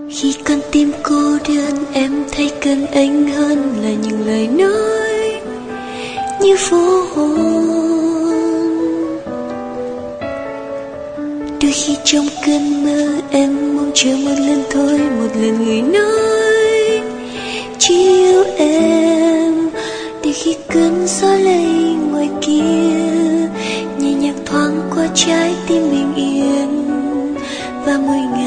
Khi con tim cô đơn em thấy cần anh hơn là những lời nói như vô hồn. Đôi khi trong cơn mơ em mong chờ một lần thôi, một lần người nói chỉ yêu em. Để khi cơn gió lay ngoài kia nhẹ nhàng thoáng qua trái tim bình yên, và mỗi ngày